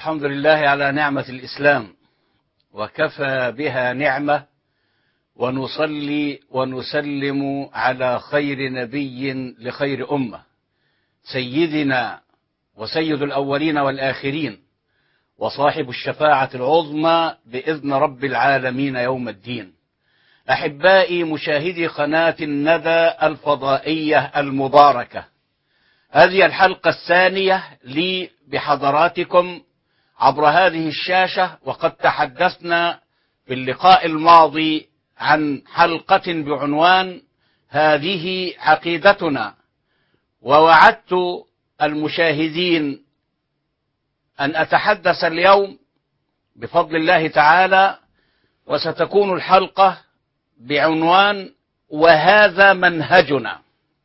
الحمد لله على نعمة الإسلام، وكفى بها نعمة، ونصلي ونسلم على خير نبي لخير أمة، سيدنا وسيد الأولين والآخرين، وصاحب الشفاعة العظمى بإذن رب العالمين يوم الدين. أحبائي مشاهدي قناة الندى الفضائية المباركة، هذه الحلقة الثانية لي بحضراتكم عبر هذه الشاشة، وقد تحدثنا في اللقاء الماضي عن حلقة بعنوان هذه عقيدتنا، ووعدت المشاهدين أن أتحدث اليوم بفضل الله تعالى، وستكون الحلقة بعنوان وهذا منهجنا.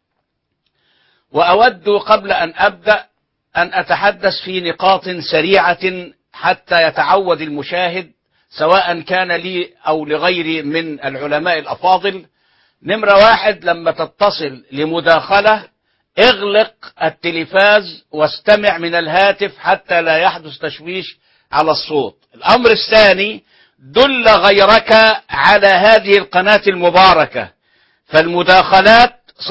وأود قبل أن أبدأ أن أتحدث في نقاط سريعة حتى يتعود المشاهد، سواء كان لي أو لغيري من العلماء الأفاضل. نمرة واحد، لما تتصل لمداخلة اغلق التلفاز واستمع من الهاتف حتى لا يحدث تشويش على الصوت. الأمر الثاني، دل غيرك على هذه القناة المباركة، فالمداخلات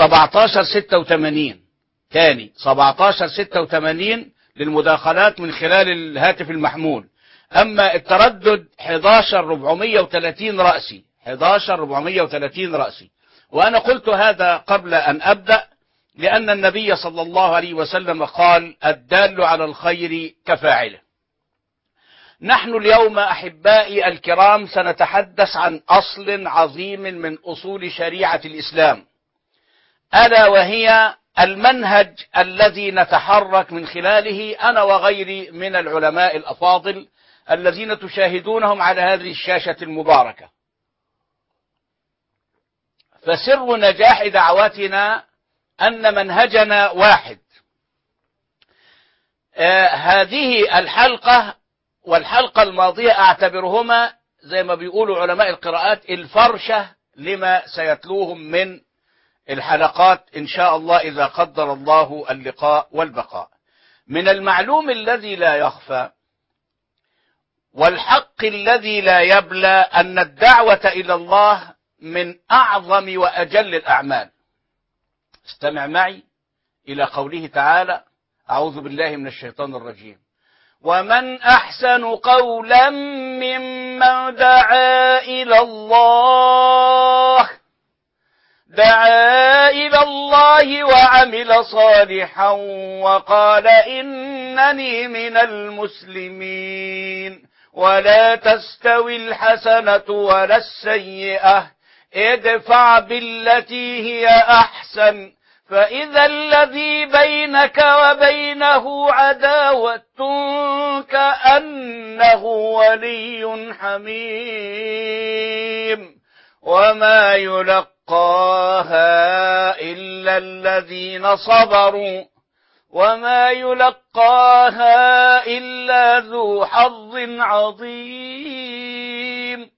1786 تاني 1786 للمداخلات من خلال الهاتف المحمول. أما التردد 11430 رأسي، 11430 رأسي. وأنا قلت هذا قبل أن أبدأ، لأن النبي صلى الله عليه وسلم قال: الدال على الخير كفاعله. نحن اليوم أحبائي الكرام سنتحدث عن أصل عظيم من أصول شريعة الإسلام، ألا وهي المنهج الذي نتحرك من خلاله أنا وغيري من العلماء الأفاضل الذين تشاهدونهم على هذه الشاشة المباركة. فسر نجاح دعوتنا أن منهجنا واحد. هذه الحلقة والحلقة الماضية أعتبرهما زي ما بيقولوا علماء القراءات الفرشة لما سيتلوهم من الحلقات إن شاء الله إذا قدر الله اللقاء والبقاء. من المعلوم الذي لا يخفى والحق الذي لا يبلى أن الدعوة إلى الله من أعظم وأجل الأعمال. استمع معي إلى قوله تعالى: أعوذ بالله من الشيطان الرجيم: ومن أحسن قولا ممن دعا إلى الله وعمل صالحا وقال إنني من المسلمين. ولا تستوي الحسنة ولا السيئة، ادفع بالتي هي أحسن، فإذا الذي بينك وبينه عداوة كأنه ولي حميم. وما يلقاها إلا الذين صبروا وما يلقاها إلا ذو حظ عظيم.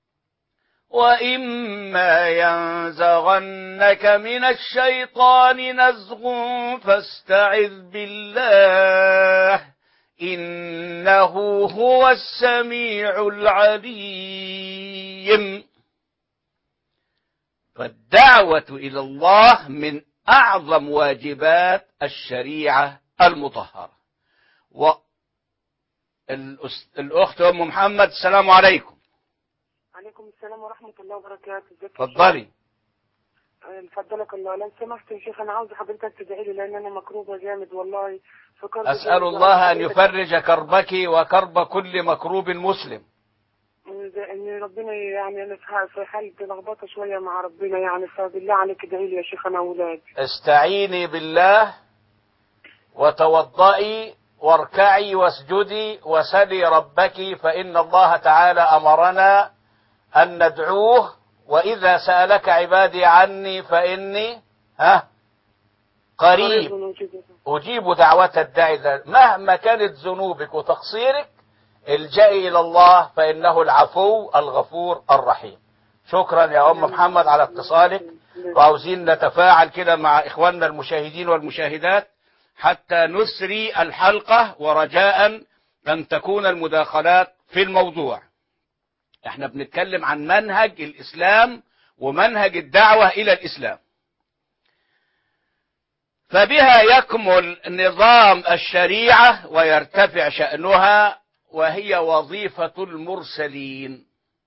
وإما ينزغنك من الشيطان نزغ فاستعذ بالله إنه هو السميع العليم. فالدعوة إلى الله من أعظم واجبات الشريعة المطهرة. الأخت أم محمد، السلام عليكم. عليكم السلام ورحمة الله وبركاته. اتفضلي. فضلك الله. لو سمحت يا شيخ، أنا عاوز حضرتك تدعي لي لأن أنا مكروبة جامد والله. أسأل الله أن يفرج كربك وكرب كل مكروب مسلم. إن ربنا يعني أنا في حالة لخبطة شوية مع ربنا يعني، فبالله عليك ادعي لي يا شيخ أنا أولاد. استعيني بالله وتوضئي واركعي واسجدي وسلي ربك، فإن الله تعالى أمرنا أن ندعوه، وإذا سألك عبادي عني فإني قريب أجيب دعوة الداعي. مهما كانت ذنوبك وتقصيرك الجئي إلى الله، فإنه العفو الغفور الرحيم. شكرا يا أم محمد على اتصالك، وعاوزين نتفاعل كده مع إخواننا المشاهدين والمشاهدات حتى نسري الحلقة، ورجاء أن تكون المداخلات في الموضوع. احنا بنتكلم عن منهج الإسلام ومنهج الدعوة إلى الإسلام. فبها يكمل نظام الشريعة ويرتفع شأنها، وهي وظيفة المرسلين.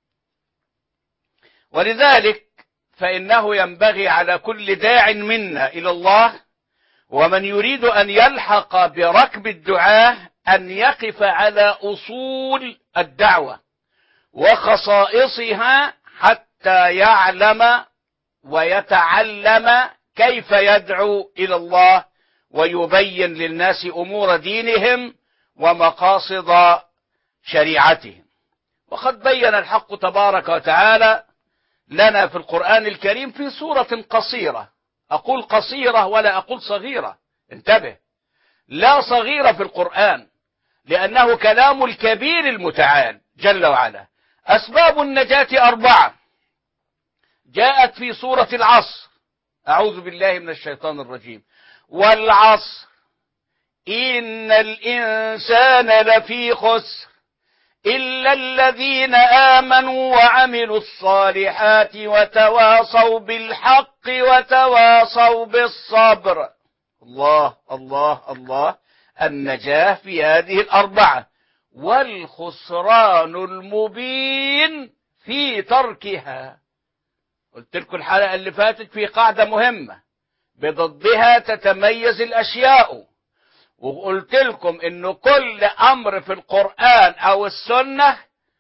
ولذلك فإنه ينبغي على كل داع منا إلى الله ومن يريد أن يلحق بركب الدعاة أن يقف على أصول الدعوة وخصائصها حتى يعلم ويتعلم كيف يدعو إلى الله ويبين للناس أمور دينهم ومقاصد شريعتهم. وقد بين الحق تبارك وتعالى لنا في القرآن الكريم في سورة قصيرة، أقول قصيرة ولا أقول صغيرة، انتبه، لا صغيرة في القرآن، لأنه كلام الكبير المتعال جل وعلا. أسباب النجاة 4 جاءت في سورة العصر. أعوذ بالله من الشيطان الرجيم. والعصر إن الإنسان لفي خسر إلا الذين آمنوا وعملوا الصالحات وتواصوا بالحق وتواصوا بالصبر. الله الله الله، النجاة في هذه 4، والخسران المبين في تركها. قلت لكم الحلقة اللي فاتت في قاعدة مهمة بضدها تتميز الأشياء، وقلت لكم إنه كل أمر في القرآن أو السنة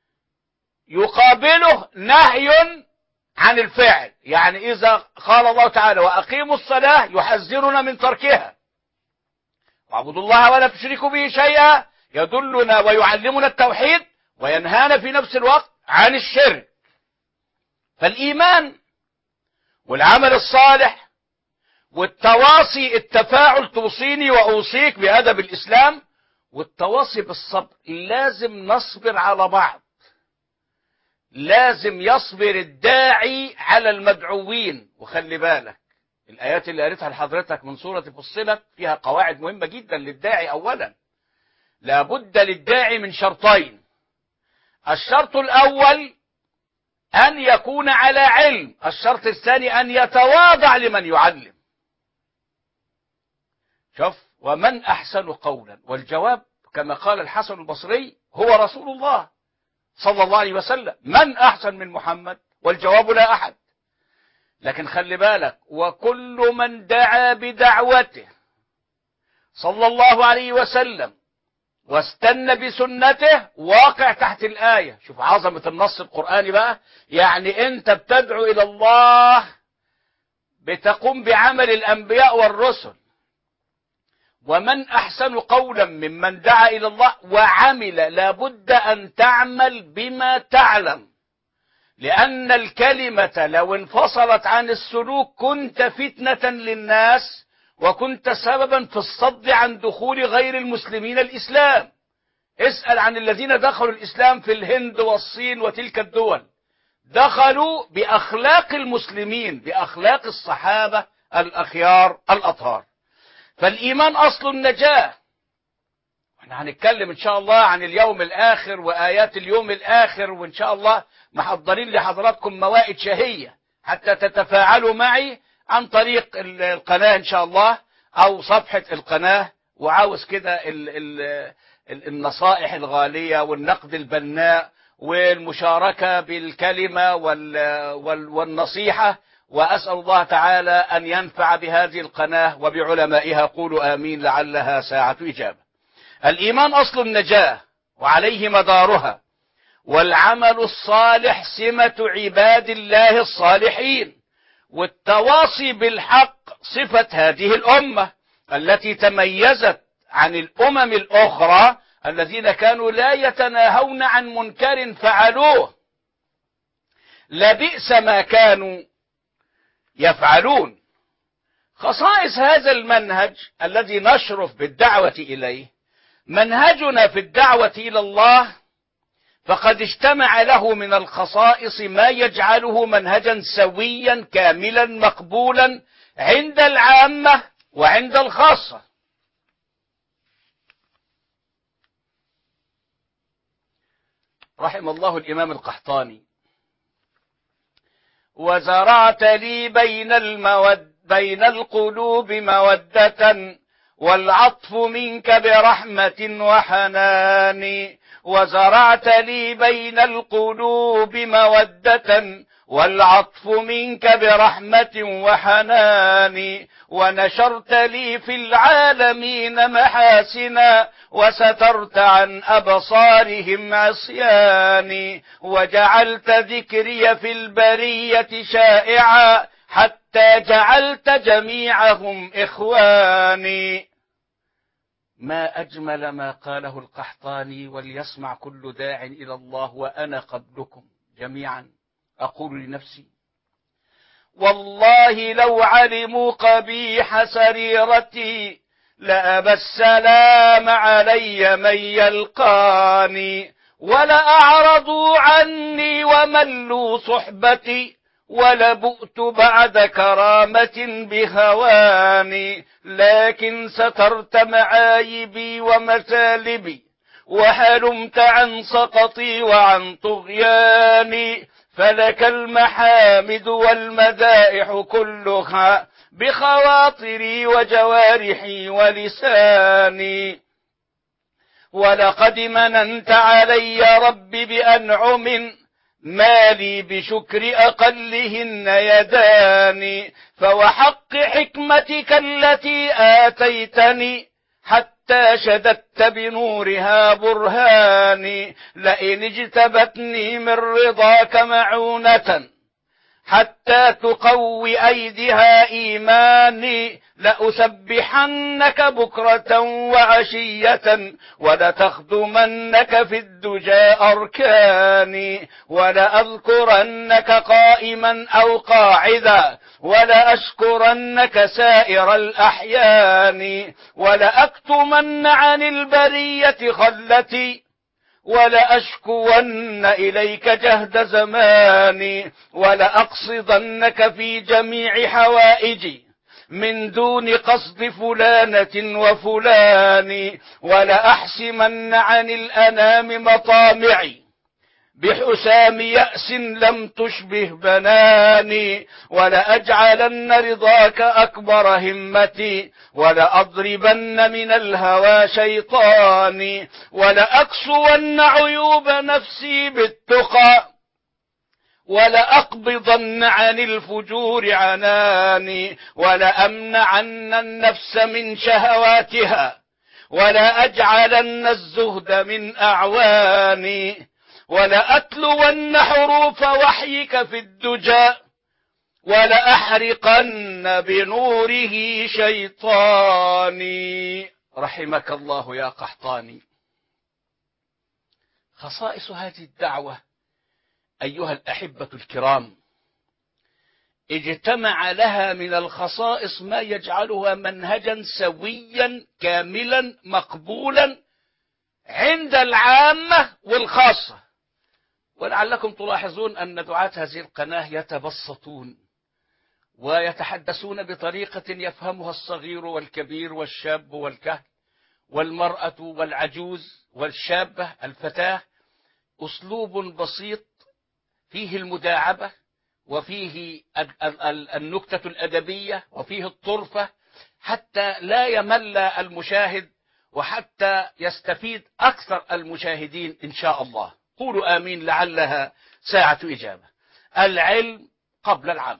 يقابله نهي عن الفعل. يعني إذا قال الله تعالى وأقيموا الصلاة يحذرنا من تركها، واعبدوا الله ولا تشركوا به شيئا يدلنا ويعلمنا التوحيد وينهانا في نفس الوقت عن الشرك. فالإيمان والعمل الصالح والتواصي، التفاعل، توصيني وأوصيك بأدب الإسلام، والتواصي بالصبر. لازم نصبر على بعض، لازم يصبر الداعي على المدعوين. وخلي بالك الآيات اللي قريتها لحضرتك من سورة فصلت فيها قواعد مهمة جدا للداعي. أولا لابد للداعي من شرطين. الشرط الأول أن يكون على علم، الشرط الثاني أن يتواضع لمن يعلم. شوف، ومن أحسن قولا، والجواب كما قال الحسن البصري هو رسول الله صلى الله عليه وسلم. من أحسن من محمد؟ والجواب لا أحد. لكن خلي بالك، وكل من دعا بدعوته صلى الله عليه وسلم واستنى بسنته واقع تحت الآية. شوف عظمة النص القرآني بقى. يعني أنت بتدعو إلى الله، بتقوم بعمل الأنبياء والرسل. ومن أحسن قولا ممن دعا إلى الله وعمل، لابد أن تعمل بما تعلم، لأن الكلمة لو انفصلت عن السلوك كنت فتنة للناس وكنت سببا في الصد عن دخول غير المسلمين الإسلام. اسأل عن الذين دخلوا الإسلام في الهند والصين وتلك الدول، دخلوا بأخلاق المسلمين، بأخلاق الصحابة الأخيار الأطهار. فالإيمان أصل النجاة. احنا هنتكلم إن شاء الله عن اليوم الآخر وآيات اليوم الآخر، وإن شاء الله محضرين لحضراتكم موائد شهية حتى تتفاعلوا معي عن طريق القناة إن شاء الله أو صفحة القناة. وعاوز كده النصائح الغالية والنقد البناء والمشاركة بالكلمة والنصيحة، وأسأل الله تعالى أن ينفع بهذه القناة وبعلمائها. قولوا آمين لعلها ساعة إجابة. الإيمان أصل النجاة وعليه مدارها، والعمل الصالح سمة عباد الله الصالحين، والتواصي بالحق صفة هذه الأمة التي تميزت عن الأمم الأخرى الذين كانوا لا يتناهون عن منكر فعلوه، لبئس ما كانوا يفعلون. خصائص هذا المنهج الذي نشرف بالدعوة إليه، منهجنا في الدعوة إلى الله فقد اجتمع له من الخصائص ما يجعله منهجا سويا كاملا مقبولا عند العامة وعند الخاصة. رحم الله الإمام القحطاني: وزرعت لي بين القلوب مودة، والعطف منك برحمة وحنان. وزرعت لي بين القلوب مودة، والعطف منك برحمة وحنان. ونشرت لي في العالمين محاسنا، وسترت عن أبصارهم عصياني. وجعلت ذكري في البرية شائعا، حتى جعلت جميعهم إخواني. ما أجمل ما قاله القحطاني، وليسمع كل داع إلى الله وأنا قبلكم جميعا أقول لنفسي: والله لو علموا قبيح سريرتي لأبى السلام علي من يلقاني. ولأعرضوا عني وملوا صحبتي، ولبؤت بعد كرامة بهواني. لكن سترت معايبي ومثالبي، وحلمت عن سقطي وعن طغياني. فلك المحامد والمدائح كلها، بخواطري وجوارحي ولساني. ولقد مننت علي ربي بأنعم، ما لي بشكر أقلهن يداني. فوحق حكمتك التي آتيتني، حتى شددت بنورها برهاني. لئن اجتبتني من رضاك معونة، حتى تقوي أيديها إيماني، لأسبحنك بكرة وعشية، ولتخدمنك في الدجى أركاني. ولأذكرنك قائما أو قاعدا، ولأشكرنك سائر الأحيان. ولأكتمن عن البرية خلتي، ولأشكون إليك جهد زماني. ولأقصدنك في جميع حوائجي، من دون قصد فلانة وفلان. ولأحسمن عن الأنام مطامعي، بحسام يأس لم تشبه بناني. ولأجعلن رضاك أكبر همتي، ولأضربن من الهوى شيطاني. ولأكسون عيوب نفسي بالتقى، ولأقبضن عن الفجور عناني. ولأمنعن النفس من شهواتها، ولأجعلن الزهد من أعواني. ولأتلون حروف وحيك في الدجى، ولأحرقن بنوره شيطاني. رحمك الله يا قحطاني. خصائص هذه الدعوة أيها الأحبة الكرام اجتمع لها من الخصائص ما يجعلها منهجا سويا كاملا مقبولا عند العامة والخاصة. ولعلكم تلاحظون أن دعاة هذه القناة يتبسطون ويتحدثون بطريقة يفهمها الصغير والكبير والشاب والكهل والمرأة والعجوز والشابة الفتاة، أسلوب بسيط فيه المداعبة، وفيه النكتة الأدبية، وفيه الطرفة، حتى لا يمل المشاهد وحتى يستفيد أكثر المشاهدين إن شاء الله. قولوا آمين لعلها ساعة إجابة. العلم قبل العمل.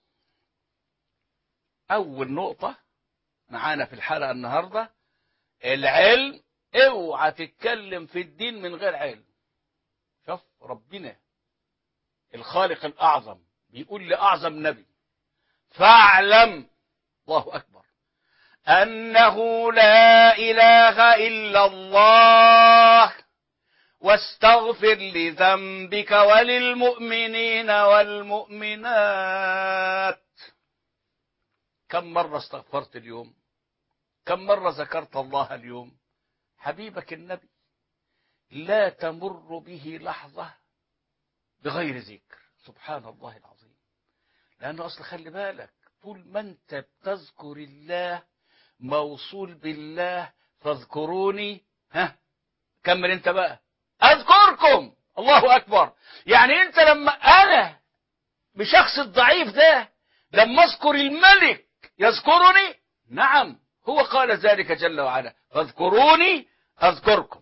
أول نقطة معانا في الحلقة النهاردة العلم. اوعى تتكلم في الدين من غير علم. شوف ربنا الخالق الأعظم بيقول لأعظم نبي: فاعلم، الله أكبر، أنه لا إله إلا الله، واستغفر لذنبك وللمؤمنين والمؤمنات. كم مرة استغفرت اليوم؟ كم مرة ذكرت الله اليوم؟ حبيبك النبي لا تمر به لحظة بغير ذكر. سبحان الله العظيم. لأنه أصل خلي بالك، طول ما أنت بتذكر الله موصول بالله، فاذكروني. كمل أنت بقى، أذكركم. الله أكبر. يعني أنت لما أنا بشخص الضعيف ده لما أذكر الملك يذكرني؟ نعم، هو قال ذلك جل وعلا: فاذكروني أذكركم.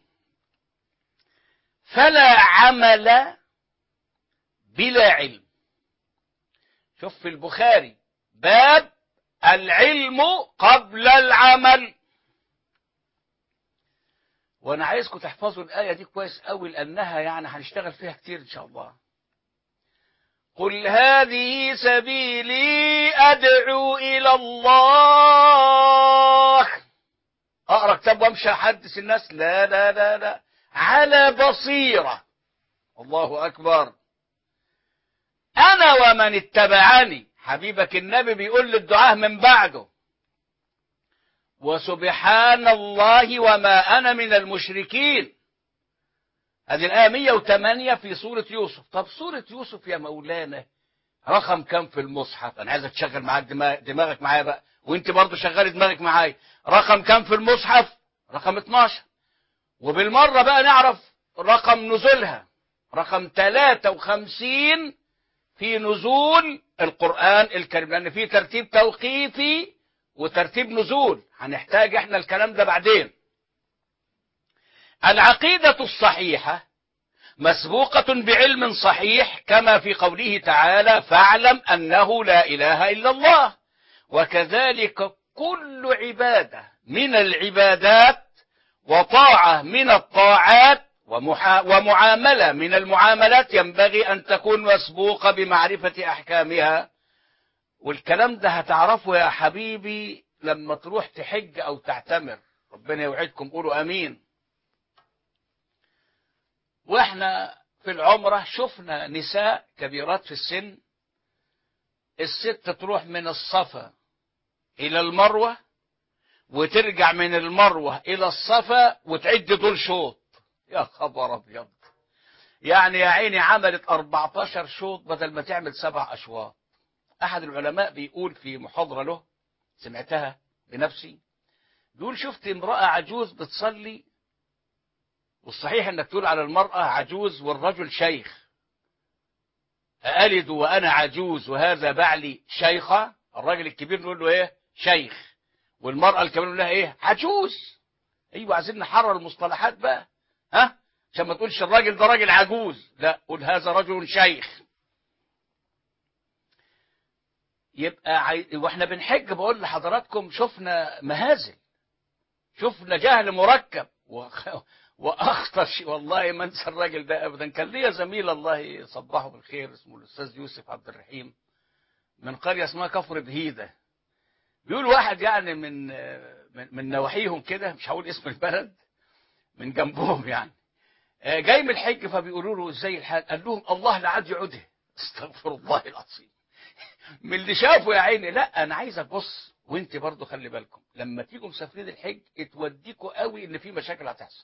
فلا عمل بلا علم. شوف في البخاري باب العلم قبل العمل. وانا عايزكم تحفظوا الآية دي كويس قوي، لأنها يعني هنشتغل فيها كتير إن شاء الله. قل هذه سبيلي أدعو إلى الله. أقرأ كتاب وأمشي أحدث الناس؟ لا لا لا لا، على بصيرة. الله أكبر. أنا ومن اتبعني. حبيبك النبي بيقول للدعاة من بعده: وسبحان الله وما أنا من المشركين. هذه الآية 108 في سورة يوسف. طب سورة يوسف يا مولانا رقم كم في المصحف؟ أنا عايزك تشغل معاك دماغك معايا بقى، وانت برضو شغل دماغك معايا. رقم كم في المصحف؟ رقم 12. وبالمرة بقى نعرف رقم نزولها. رقم 53 في نزول القرآن الكريم، لأن في ترتيب توقيفي وترتيب نزول، هنحتاج احنا الكلام ده بعدين. العقيدة الصحيحة مسبوقة بعلم صحيح، كما في قوله تعالى: فاعلم أنه لا إله إلا الله. وكذلك كل عبادة من العبادات، وطاعة من الطاعات، ومعاملة من المعاملات ينبغي أن تكون مسبوقة بمعرفة أحكامها. والكلام ده هتعرفه يا حبيبي لما تروح تحج أو تعتمر. ربنا يوعدكم، قولوا أمين. واحنا في العمرة شفنا نساء كبيرات في السن، الست تروح من الصفا إلى المروة وترجع من المروة إلى الصفا وتعد دول شوط. يا خبر أبيض. يعني يا عيني عملت 14 شوط بدل ما تعمل 7 أشواط. أحد العلماء بيقول في محاضرة له سمعتها بنفسي، بيقول: شفت امرأة عجوز بتصلي، والصحيح انك تقول على المرأة عجوز والرجل شيخ. أألد وأنا عجوز وهذا بعلي شيخة؟ الراجل الكبير نقول له ايه؟ شيخ. والمرأة الكبيرة نقول لها ايه؟ عجوز. ايوه، عايزين نحرر المصطلحات بقى، ها، عشان ما تقولش الراجل ده راجل عجوز، لا، قول هذا رجل شيخ. يبقى واحنا بنحج بقول لحضراتكم شفنا مهازل، شفنا جهل مركب واخطر شيء والله ما انسى الراجل ده ابدا. كان ليا زميل الله يصبحه بالخير اسمه الاستاذ يوسف عبد الرحيم من قريه اسمها كفر بهيده. بيقول واحد يعني من نواحيهم كده، مش هقول اسم البلد، من جنبهم يعني، جاي من الحج، فبيقولوا له ازاي الحال؟ قال لهم: الله لا عاد يعوده. استغفر الله العظيم. من اللي شافه يا عيني. لا، انا عايزك بص، وانت برضو خلي بالكم لما تيجوا مسافرين الحج اتوديكوا قوي ان في مشاكل هتحصل.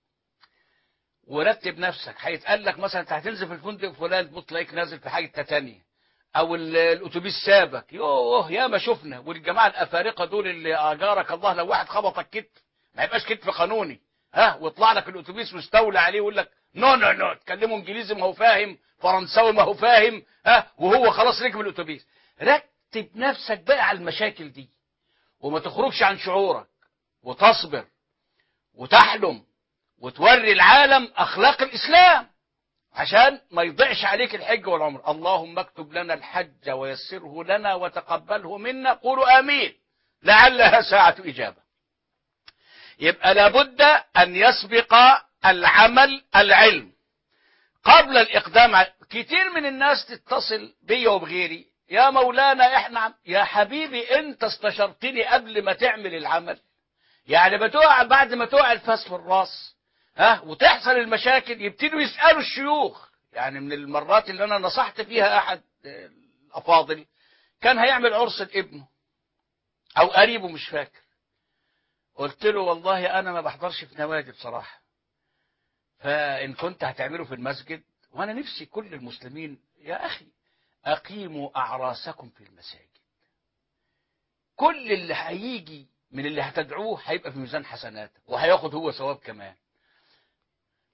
ورتب نفسك، هيتقال لك مثلا انت هتنزل في الفندق فلان، تبص تلاقيك نازل في حاجه تانية، او الاتوبيس سابك. يوه يا ما شفنا. والجماعه الافارقه دول اللي اجارك الله، لو واحد خبطك كتف ما يبقاش كتف قانوني، ها، ويطلع لك الاتوبيس مستولى عليه ويقول لك نو نو نو، تكلمه انجليزي ما هو فاهم، فرنساوي ما هو فاهم، ها، وهو خلاص ركب الاتوبيس. رتب نفسك بقى على المشاكل دي، وما تخرجش عن شعورك، وتصبر وتحلم وتوري العالم أخلاق الإسلام عشان ما يضيعش عليك الحج والعمر. اللهم اكتب لنا الحج ويسره لنا وتقبله منا. قولوا آمين، لعلها ساعة إجابة. يبقى لابد أن يسبق العمل العلم قبل الإقدام. كتير من الناس تتصل بي وبغيري: يا مولانا احنا، يا حبيبي انت استشرتني قبل ما تعمل العمل. يعني بتقع بعد ما تقع الفاس في الراس، ها، وتحصل المشاكل، يبتدوا يسألوا الشيوخ. يعني من المرات اللي انا نصحت فيها احد الافاضل كان هيعمل عرس لابنه او قريبه مش فاكر، قلت له: والله انا ما بحضرش في نوادي بصراحة، فان كنت هتعمله في المسجد، وانا نفسي كل المسلمين يا اخي اقيموا اعراسكم في المساجد. كل اللي هيجي من اللي هتدعوه هيبقى في ميزان حسناته، وهياخد هو ثواب كمان.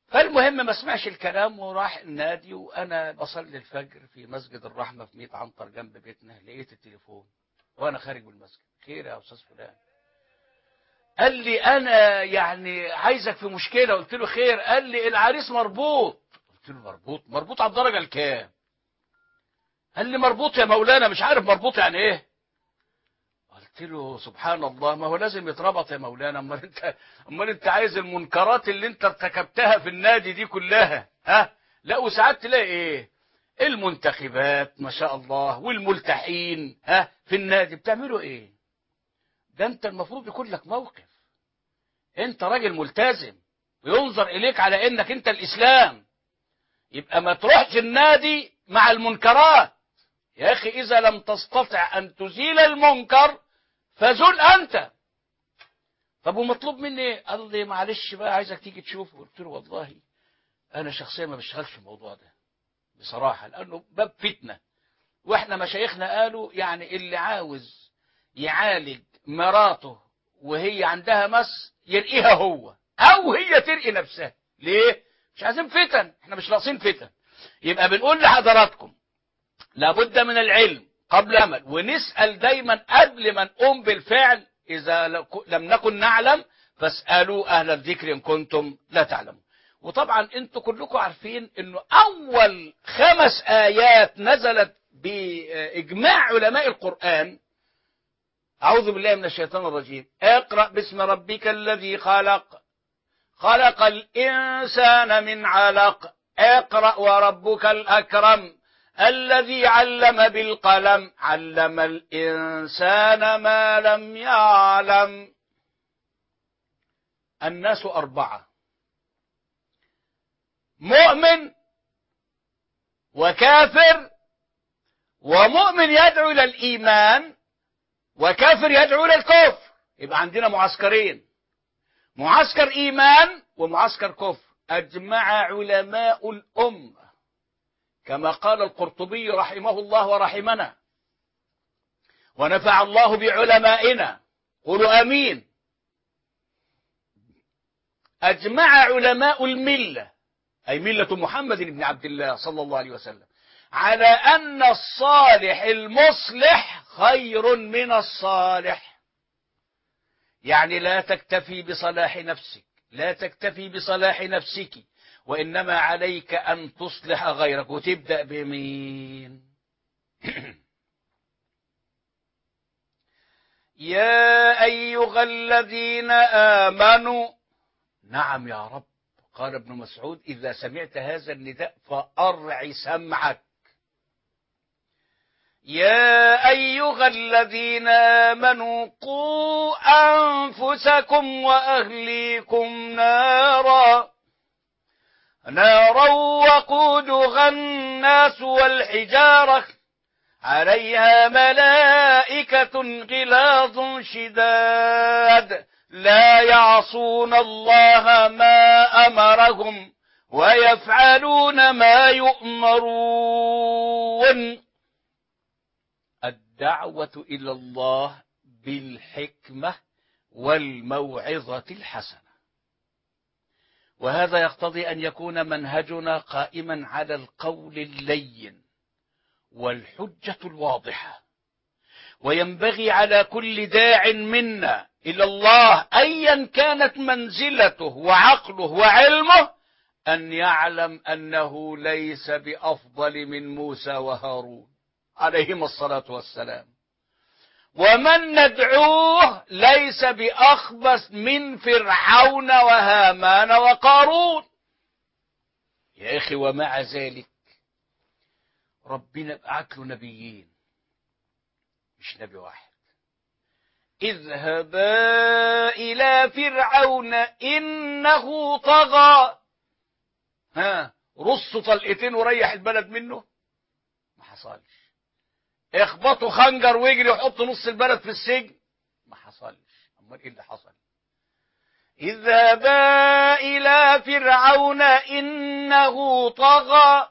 فالمهم ما سمعش الكلام وراح النادي، وانا بصلي الفجر في مسجد الرحمه في 100 عنتر جنب بيتنا، لقيت التليفون وانا خارج من المسجد. خير يا استاذ فلان؟ قال لي انا يعني عايزك في مشكله. قلت له خير. قال لي العريس مربوط. قلت له مربوط على الدرجه الكام؟ قال لي مربوط يا مولانا. مش عارف مربوط يعني ايه. قلت له سبحان الله، ما هو لازم يتربط يا مولانا. امال انت عايز المنكرات اللي انت ارتكبتها في النادي دي كلها؟ ها؟ لا، وساعات تلاقي ايه؟ المنتخبات ما شاء الله والملتحين في النادي بتعملوا ايه؟ ده انت المفروض يكون لك موقف. انت راجل ملتزم وينظر اليك على انك انت الاسلام، يبقى ما تروحش النادي مع المنكرات. يا اخي اذا لم تستطع ان تزيل المنكر فزل انت. طب ومطلوب مني ايه؟ قال لي معلش بقى عايزك تيجي تشوفه. قلت له والله انا شخصيا ما بشتغلش في الموضوع ده بصراحه، لانه باب فتنه، واحنا مشايخنا قالوا يعني اللي عاوز يعالج مراته وهي عندها مس يرقيها هو او هي ترقي نفسها. ليه؟ مش عايزين فتن، احنا مش ناقصين فتن. يبقى بنقول لحضراتكم لابد من العلم قبل العمل، ونسأل دايما قبل ما نقوم بالفعل. إذا لم نكن نعلم فاسألوا أهل الذكر إن كنتم لا تعلمون. وطبعا انتوا كلكم عارفين انه اول 5 آيات نزلت بإجماع علماء القرآن. أعوذ بالله من الشيطان الرجيم. اقرأ باسم ربك الذي خلق، خلق الإنسان من علق، اقرأ وربك الأكرم الذي علم بالقلم، علم الإنسان ما لم يعلم. الناس 4: مؤمن وكافر، ومؤمن يدعو إلى الإيمان وكافر يدعو إلى الكفر. يبقى عندنا معسكرين: معسكر إيمان ومعسكر كفر. أجمع علماء الأمة كما قال القرطبي رحمه الله ورحمنا ونفع الله بعلمائنا، قولوا آمين. أجمع علماء الملة، أي ملة محمد بن عبد الله صلى الله عليه وسلم، على أن الصالح المصلح خير من الصالح. يعني لا تكتفي بصلاح نفسك، لا تكتفي بصلاح نفسك، وإنما عليك أن تصلح غيرك. وتبدأ بمين؟ يا أيها الذين آمنوا. نعم يا رب. قال ابن مسعود: إذا سمعت هذا النداء فأرع سمعك. يا أيها الذين آمنوا قوا أنفسكم وأهليكم نارا وقودها الناس والحجارة عليها ملائكة غلاظ شداد لا يعصون الله ما أمرهم ويفعلون ما يؤمرون. الدعوة إلى الله بالحكمة والموعظة الحسنة. وهذا يقتضي أن يكون منهجنا قائما على القول اللين والحجة الواضحة. وينبغي على كل داع منا إلى الله أيا كانت منزلته وعقله وعلمه أن يعلم أنه ليس بأفضل من موسى وهارون عليهما الصلاة والسلام، ومن ندعوه ليس بأخبث من فرعون وهامان وقارون. يا أخي ومع ذلك ربنا بعت له نبيين، مش نبي واحد. اذهبا إلى فرعون إنه طغى. رصوا طلقتين وريح البلد منه؟ ما حصلش. اخبطوا خنجر ويجري وحطوا نص البلد في السجن؟ ما حصلش. امال ايه اللي حصل؟ اذهبا إلى فرعون إنه طغى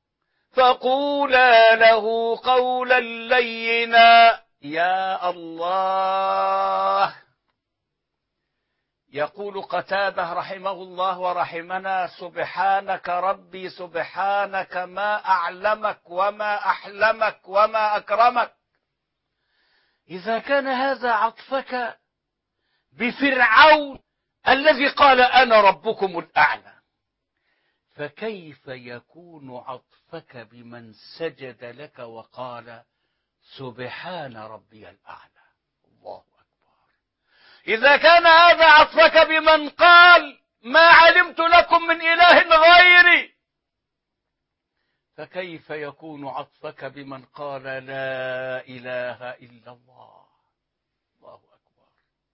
فقولا له قولا لينا. يا الله يقول قتادة رحمه الله ورحمنا: سبحانك ربي سبحانك، ما أعلمك وما أحلمك وما أكرمك. إذا كان هذا عطفك بفرعون الذي قال أنا ربكم الأعلى، فكيف يكون عطفك بمن سجد لك وقال سبحان ربي الأعلى؟ الله أكبر. إذا كان هذا عطفك بمن قال ما علمت لكم من إله غيري، فكيف يكون عطفك بمن قال لا إله إلا الله؟ الله أكبر.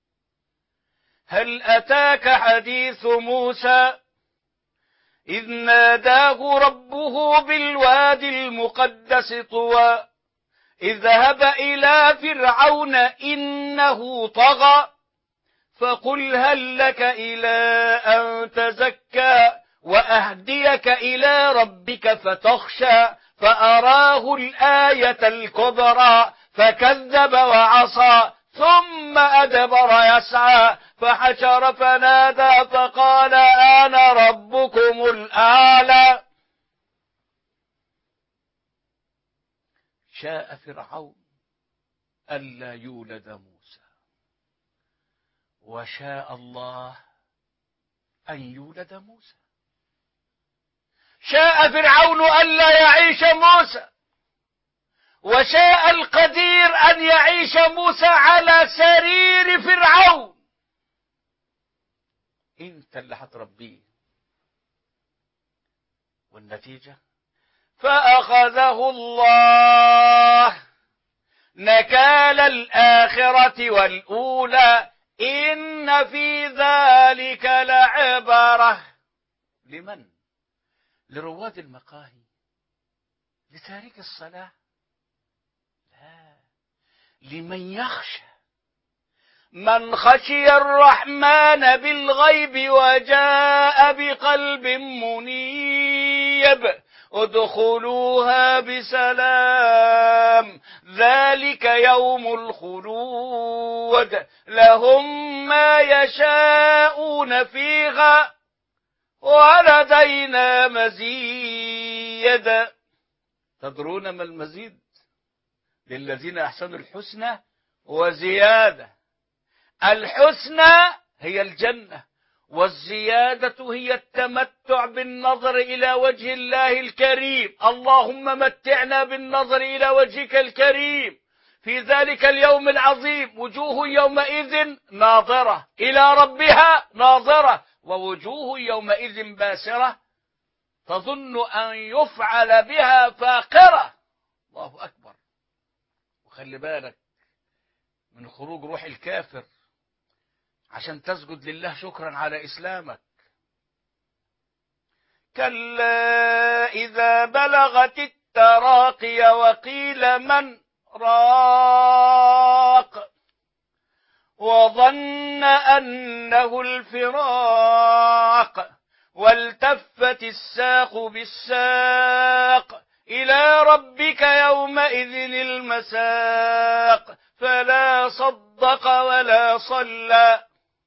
هل أتاك حديث موسى إذ ناداه ربه بالوادي المقدس طوى اذهب إلى فرعون إنه طغى فقل هل لك إلى أن تزكى وأهديك إلى ربك فتخشى فأراه الآية الكبرى فكذب وعصى ثم أدبر يسعى فحشر فنادى فقال أنا ربكم الأعلى. شاء فرعون ألا يولد موسى، وشاء الله أن يولد موسى. شاء فرعون ألا يعيش موسى، وشاء القدير أن يعيش موسى على سرير فرعون. انت اللي هتربيه. والنتيجة فأخذه الله نكال الآخرة والأولى إن في ذلك لعبرة. لمن؟ لرواد المقاهي؟ لتارك الصلاة؟ لا، لمن يخشى، من خشي الرحمن بالغيب وجاء بقلب منيب ادخلوها بسلام ذلك يوم الخلود لهم ما يشاءون فيها ولدينا مزيد. تدرون ما المزيد؟ للذين أحسنوا الحسنى وزيادة. الحسنى هي الجنة، والزيادة هي التمتع بالنظر إلى وجه الله الكريم. اللهم متعنا بالنظر إلى وجهك الكريم في ذلك اليوم العظيم. وجوه يومئذ ناظرة إلى ربها ناظرة، ووجوه يومئذ باسرة تظن أن يفعل بها فاقرة. الله أكبر. وخلي بالك من خروج روح الكافر عشان تسجد لله شكرا على إسلامك. كلا إذا بلغت التراقي وقيل من راق وظن أنه الفراق والتفت الساق بالساق إلى ربك يومئذ المساق فلا صدق ولا صلى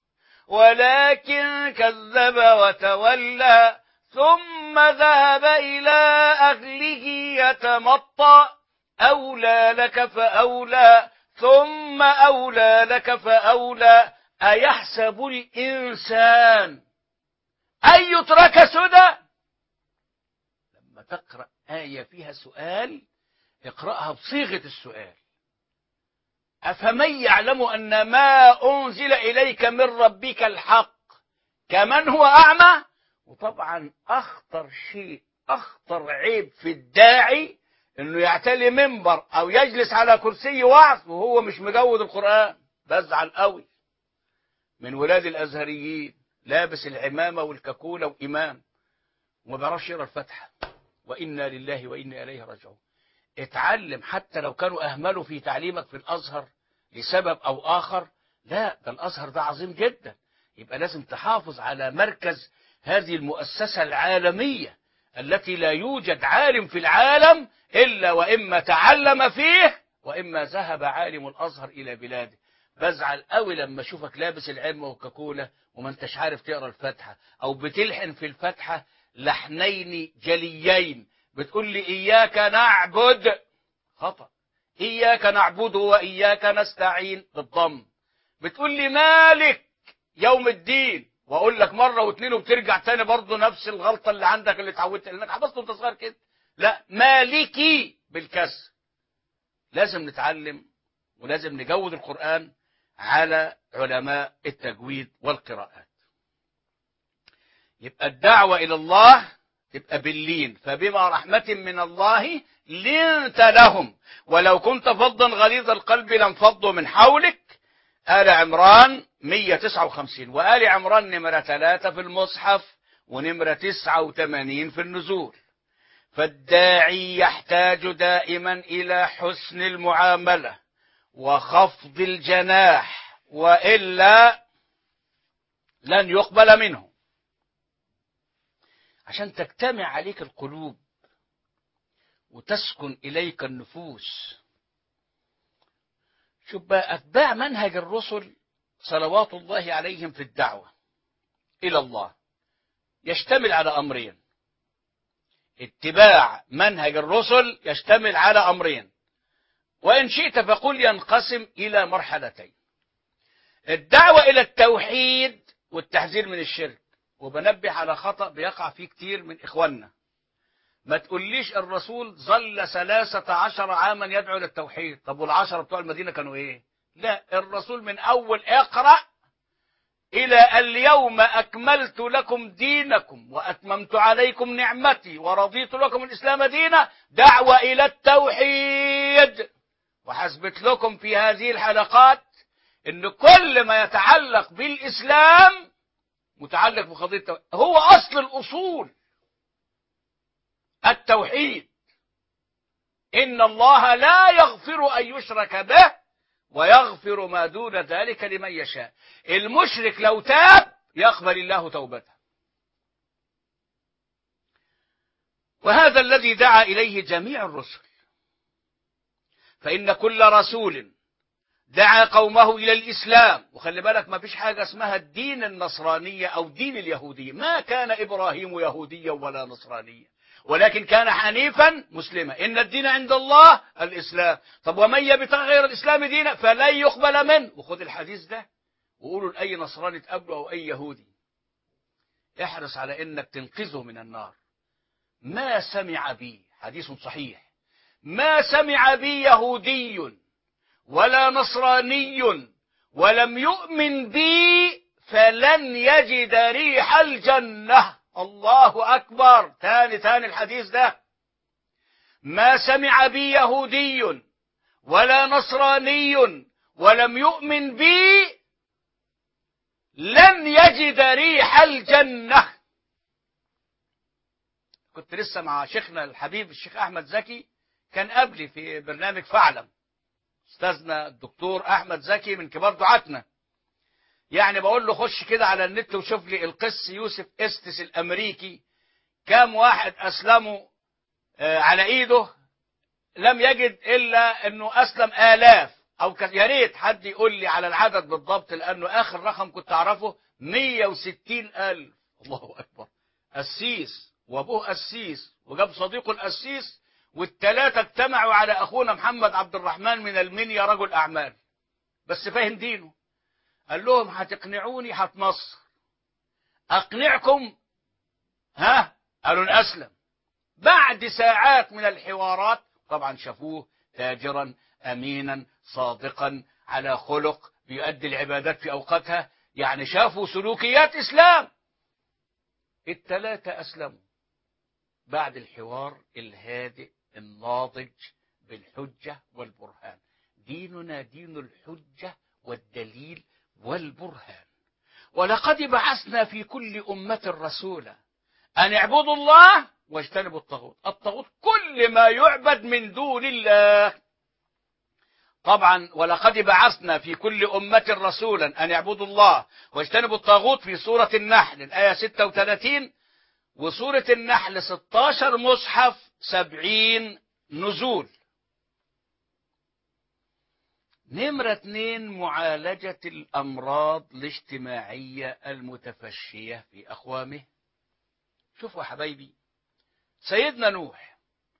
ولكن كذب وتولى ثم ذهب إلى أهله يتمطى أولى لك فأولى ثم أولى لك فأولى أيحسب الإنسان أن يترك سدى. لما تقرأ آية فيها سؤال اقرأها بصيغة السؤال. أفمن يعلم أن ما أنزل إليك من ربك الحق كمن هو أعمى. وطبعا أخطر شيء، أخطر عيب في الداعي إنه يعتلي منبر أو يجلس على كرسي وعظ وهو مش مجود القرآن. بزعل قوي من ولاد الأزهريين لابس العمامة والكاكولة وإمام وما بيعرفش يقرأ الفاتحة. وإنا لله وإنا إليه راجعون. اتعلم حتى لو كانوا أهملوا في تعليمك في الأزهر لسبب أو آخر. لا، ده الأزهر ده عظيم جدا. يبقى لازم تحافظ على مركز هذه المؤسسة العالمية التي لا يوجد عالم في العالم إلا وإما تعلم فيه وإما ذهب عالم الأزهر إلى بلاده. بزعل قوي لما اشوفك لابس العمة وكاكولا وما انتش عارف تقرا الفاتحة، او بتلحن في الفاتحة لحنين جليين، بتقول لي اياك نعبد، خطأ، اياك نعبد واياك نستعين بالضم. بتقول لي مالك يوم الدين، واقول لك مرة واثنين وبترجع تاني برضه نفس الغلطة اللي عندك اللي اتعودت انك حفظت وانت صغير كده. لا، مالكي بالكسر. لازم نتعلم ولازم نجود القرآن على علماء التجويد والقراءات. يبقى الدعوة إلى الله تبقى باللين، فبما رحمة من الله لنت لهم ولو كنت فظا غليظ القلب لانفضوا من حولك. آل عمران 159، وآل عمران نمرة 3 في المصحف ونمرة 89 في النزول. فالداعي يحتاج دائما إلى حسن المعاملة وخفض الجناح، وإلا لن يقبل منه، عشان تجتمع عليك القلوب وتسكن إليك النفوس. شوف بقى أتباع منهج الرسل صلوات الله عليهم في الدعوة إلى الله يشتمل على أمرين. اتباع منهج الرسل يشتمل على أمرين، وإن شئت فقل ينقسم إلى مرحلتين: الدعوة إلى التوحيد والتحذير من الشرك. وبنبه على خطأ بيقع فيه كتير من إخواننا، ما تقوليش الرسول ظل 13 عاما يدعو للتوحيد. طب والعشرة بتوع المدينة كانوا إيه؟ لا، الرسول من أول اقرأ إلى اليوم أكملت لكم دينكم وأتممت عليكم نعمتي ورضيت لكم الإسلام دينا، دعوة إلى التوحيد. وحسبت لكم في هذه الحلقات إن كل ما يتعلق بالإسلام متعلق بقضية التوحيد، هو أصل الأصول التوحيد. إن الله لا يغفر أن يشرك به ويغفر ما دون ذلك لمن يشاء. المشرك لو تاب يقبل الله توبته. وهذا الذي دعا إليه جميع الرسل، فإن كل رسول دعا قومه إلى الإسلام. وخلي بالك ما فيش حاجة اسمها الدين النصرانية أو دين اليهودية، ما كان إبراهيم يهوديا ولا نصرانيا، ولكن كان حنيفا مسلما. إن الدين عند الله الإسلام. طب ومن يبتغي غير الإسلام دينا فلن يقبل منه. وخد الحديث ده وقولوا لأي نصراني تقابله أو أي يهودي، احرص على إنك تنقذه من النار. ما سمع بي، حديث صحيح، ما سمع بي يهودي ولا نصراني ولم يؤمن بي فلن يجد ريح الجنة. الله أكبر. تاني الحديث ده: ما سمع بي يهودي ولا نصراني ولم يؤمن بي لن يجد ريح الجنة. كنت لسه مع شيخنا الحبيب الشيخ أحمد زكي، كان قبلي في برنامج فاعلم، أستاذنا الدكتور أحمد زكي من كبار دعاتنا. يعني بقول له خش كده على النت وشوف لي القس يوسف استس الأمريكي كام واحد أسلموا على إيده. لم يجد إلا أنه أسلم آلاف أو يا ريت حد يقول لي على العدد بالضبط، لأنه آخر رقم كنت أعرفه 160,000. الله أكبر. قسيس وأبوه قسيس وجاب صديقه القسيس، والثلاثة اجتمعوا على أخونا محمد عبد الرحمن من المنيا، رجل أعمال بس فاهم دينه. قال لهم هتقنعوني هتنصر، أقنعكم ها؟ قالوا نأسلم. بعد ساعات من الحوارات طبعا شافوه تاجرا أمينا صادقا على خلق بيؤدي العبادات في أوقاتها، يعني شافوا سلوكيات إسلام. الثلاثة أسلموا بعد الحوار الهادئ الناضج بالحجة والبرهان. ديننا دين الحجة والدليل والبرهان. ولقد بعثنا في كل أمة رسولا أن اعبدوا الله واجتنبوا الطاغوت. الطاغوت كل ما يعبد من دون الله. طبعا ولقد بعثنا في كل أمة رسولا أن اعبدوا الله واجتنبوا الطاغوت في سورة النحل الآية 36، وسورة النحل 16 مصحف 70 نزول. نمرة 2 معالجة الأمراض الاجتماعية المتفشية في أقوامه. شوفوا يا حبايبي، سيدنا نوح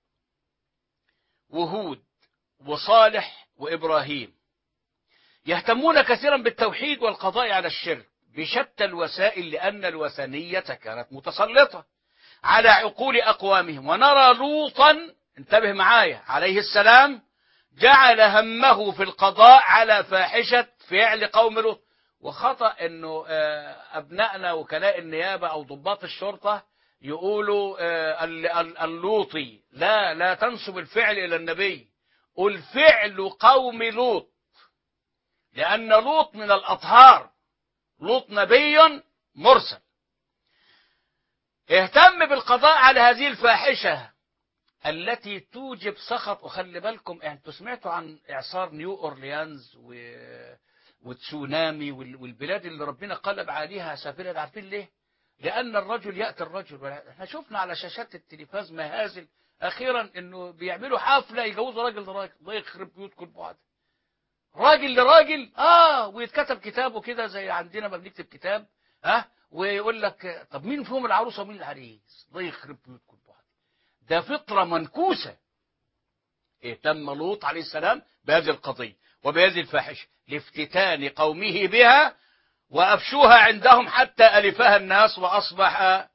وهود وصالح وإبراهيم يهتمون كثيرا بالتوحيد والقضاء على الشرك بشتى الوسائل، لأن الوثنية كانت متسلطة على عقول أقوامهم. ونرى لوطا، انتبه معايا، عليه السلام جعل همه في القضاء على فاحشة فعل قوم لوط. وخطأ انه ابنائنا وكلاء النيابة او ضباط الشرطة يقولوا اللوطي. لا تنسب الفعل الى النبي، قل فعل قوم لوط، لان لوط من الاطهار، لوط نبي مرسل. اهتم بالقضاء على هذه الفاحشة التي توجب سخط. وخلي بالكم، انتوا سمعتوا عن اعصار نيو اورليانز وتسونامي والبلاد اللي ربنا قلب عليها سافلة؟ عارفين ليه؟ لان الرجل ياتي الرجل. احنا شفنا على شاشات التلفاز مهازل اخيرا انه بيعملوا حفله يجوزوا راجل لراجل. الله يخرب بيوتكم بعض، راجل لراجل. ويتكتب كتابه كده زي عندنا ما بنكتب كتاب، ويقول لك طب مين فيهم العروسه ومين العريس؟ الله يخرب بيوتكم بعض. ده فطرة منكوسة. اهتم لوط عليه السلام بهذه القضية وبهذه الفاحشة لافتتان قومه بها، وأفشوها عندهم حتى ألفها الناس، وأصبح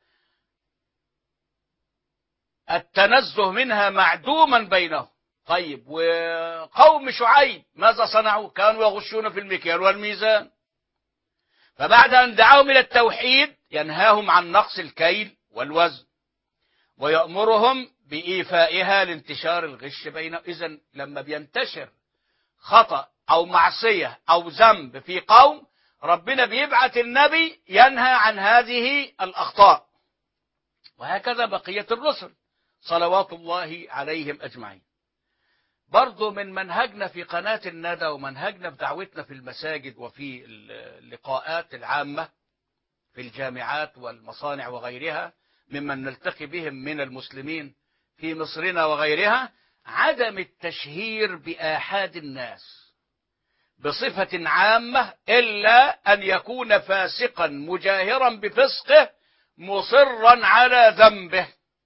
التنزه منها معدوما بينهم. طيب، وقوم شعيب ماذا صنعوا؟ كانوا يغشون في المكيال والميزان. فبعد أن دعاهم إلى التوحيد ينهاهم عن نقص الكيل والوزن، ويأمرهم بإيفائها لانتشار الغش بينهم. إذن لما بينتشر خطأ أو معصية أو ذنب في قوم، ربنا بيبعث النبي ينهى عن هذه الأخطاء. وهكذا بقية الرسل صلوات الله عليهم أجمعين. برضو من منهجنا في قناة الندى ومنهجنا في دعوتنا في المساجد وفي اللقاءات العامة في الجامعات والمصانع وغيرها ممن نلتقي بهم من المسلمين في مصرنا وغيرها، عدم التشهير بآحاد الناس بصفة عامة، إلا أن يكون فاسقا مجاهرا بفسقه مصرا على ذنبه.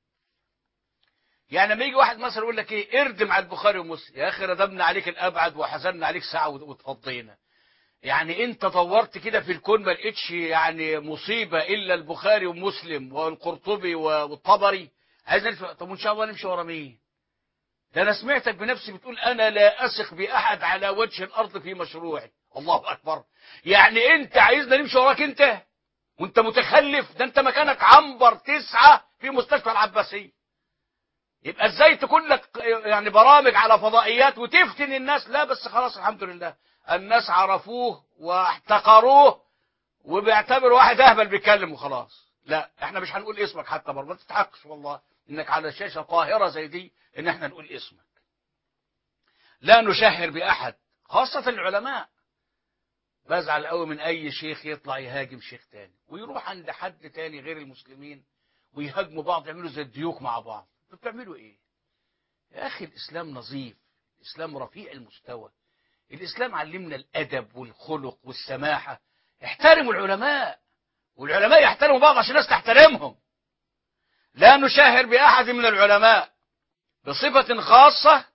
يعني لما يجي واحد مثلا يقول لك ايه، اردم على البخاري ومسلم، يا اخي ردمنا عليك الابعد وحزننا عليك ساعه وتفضينا. يعني انت دورت كده في الكون ما لقيتش يعني مصيبه الا البخاري ومسلم والقرطبي والطبري، عايز نلف. طب وان شاء الله نمشي ورا مين؟ ده انا سمعتك بنفسي بتقول انا لا اثق باحد على وجه الارض في مشروعي. الله اكبر. يعني انت عايزنا نمشي وراك انت وانت متخلف؟ ده انت مكانك عنبر 9 في مستشفى العباسيه. يبقى ازاي تكون لك يعني برامج على فضائيات وتفتن الناس؟ لا بس خلاص الحمد لله الناس عرفوه واحتقروه وبيعتبر واحد اهبل بيتكلم وخلاص. لا احنا مش هنقول اسمك حتى برضه، ما تستحقش والله انك على شاشة طاهرة زي دي ان احنا نقول اسمك. لا نشهر باحد، خاصة العلماء. بزعل قوي من اي شيخ يطلع يهاجم شيخ تاني ويروح عند حد تاني غير المسلمين ويهاجموا بعض، يعملوا زي الديوك مع بعض. انتوا بتعملوا ايه يا اخي؟ الاسلام نظيف، الاسلام رفيع المستوى، الاسلام علمنا الادب والخلق والسماحة. احترموا العلماء والعلماء يحترموا بعض عشان الناس تحترمهم. لا نشهر باحد من العلماء بصفة خاصة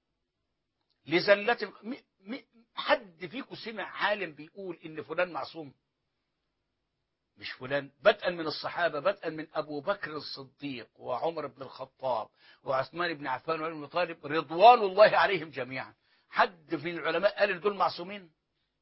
لزلة. حد فيكم سمع عالم بيقول ان فلان معصوم؟ مش فلان. بدءا من الصحابة، بدءا من أبو بكر الصديق وعمر بن الخطاب وعثمان بن عفان وعلي بن طالب رضوان الله عليهم جميعا، حد من العلماء قال دول معصومين؟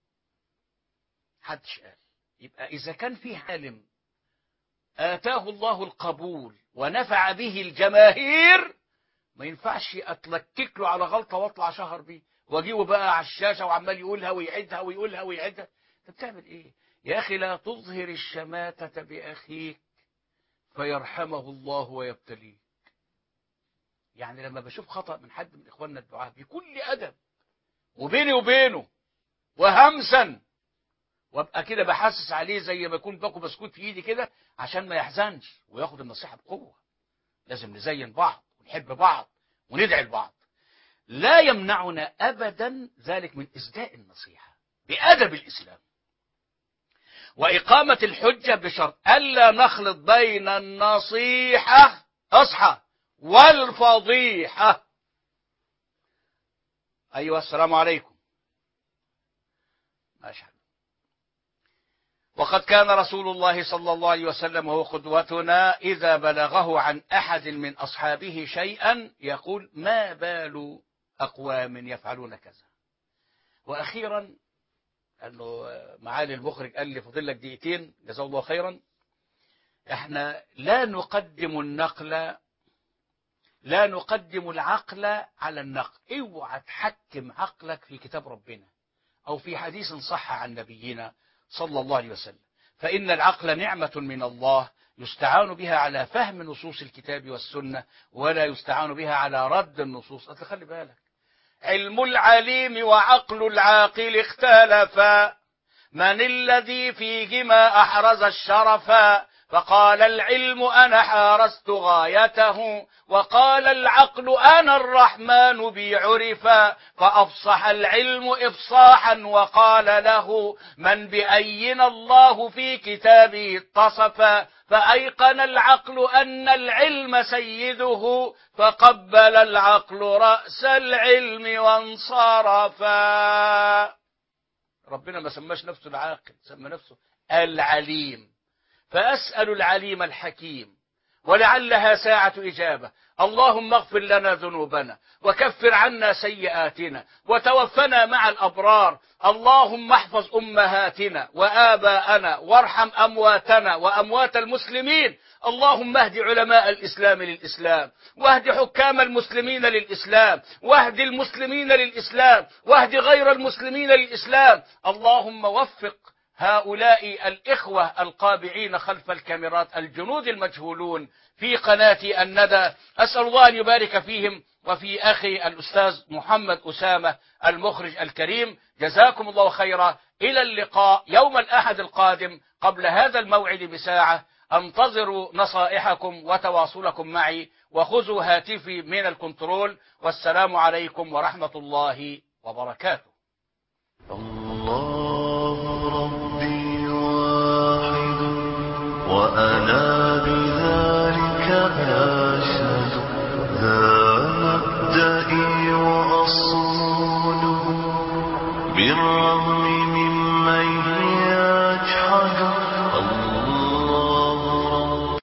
حدش قال. يبقى إذا كان في عالم آتاه الله القبول ونفع به الجماهير، ما ينفعش أتلكك له على غلطة واطلع شهر بيه واجيبه بقى على الشاشة وعمال يقولها ويعيدها ويقولها ويعيدها. انت بتعمل ايه يا اخي؟ لا تظهر الشماتة باخيك فيرحمه الله ويبتليك. يعني لما بشوف خطأ من حد من اخواننا الدعاة بكل ادب وبيني وبينه وهمسا، وابقى كده بحسس عليه زي ما يكون باكو بسكوت في ايدي كده عشان ما يحزنش وياخد النصيحة بقوة. لازم نزين بعض ونحب بعض وندعي لبعض. لا يمنعنا أبدا ذلك من إسداء النصيحة بأدب الإسلام وإقامة الحجة بشرط ألا نخلط بين النصيحة أصحى والفضيحة. أيوة السلام عليكم. ماشي. وقد كان رسول الله صلى الله عليه وسلم وهو قدوتنا إذا بلغه عن أحد من أصحابه شيئا يقول ما بال أقوام يفعلون كذا. وأخيرا أنه معالي المخرج قال لي فضل لك دقيقتين جزاه الله خيرا. احنا لا نقدم النقل، لا نقدم العقل على النقل. اوعى تحكم عقلك في كتاب ربنا أو في حديث صح عن نبينا صلى الله عليه وسلم، فإن العقل نعمة من الله يستعان بها على فهم نصوص الكتاب والسنة ولا يستعان بها على رد النصوص. خلي بالك، علم العليم وعقل العاقل اختلفا، من الذي فيهما أحرز الشرفا؟ فقال العلم أنا حارست غايته، وقال العقل أنا الرحمن بي عرفا. فأفصح العلم إفصاحا وقال له من بأينا الله في كتابه اتصفا. فأيقن العقل أن العلم سيده، فقبل العقل رأس العلم وانصرفا. ربنا ما سماش نفسه العاقل، سمى نفسه العليم. فأسأل العليم الحكيم ولعلها ساعة إجابة. اللهم اغفر لنا ذنوبنا وكفر عنا سيئاتنا وتوفنا مع الأبرار. اللهم احفظ أمهاتنا وآباءنا وارحم أمواتنا وأموات المسلمين. اللهم اهد علماء الإسلام للإسلام، واهد حكام المسلمين للإسلام، واهد المسلمين للإسلام، واهد غير المسلمين للإسلام. اللهم وفق هؤلاء الإخوة القابعين خلف الكاميرات الجنود المجهولون في قناة الندى. أسأل الله أن يبارك فيهم وفي أخي الأستاذ محمد أسامة المخرج الكريم. جزاكم الله خيرا. إلى اللقاء يوم الأحد القادم قبل هذا الموعد بساعة. أنتظر نصائحكم وتواصلكم معي، وخذوا هاتفي من الكنترول. والسلام عليكم ورحمة الله وبركاته. الله ربي واحد وأنا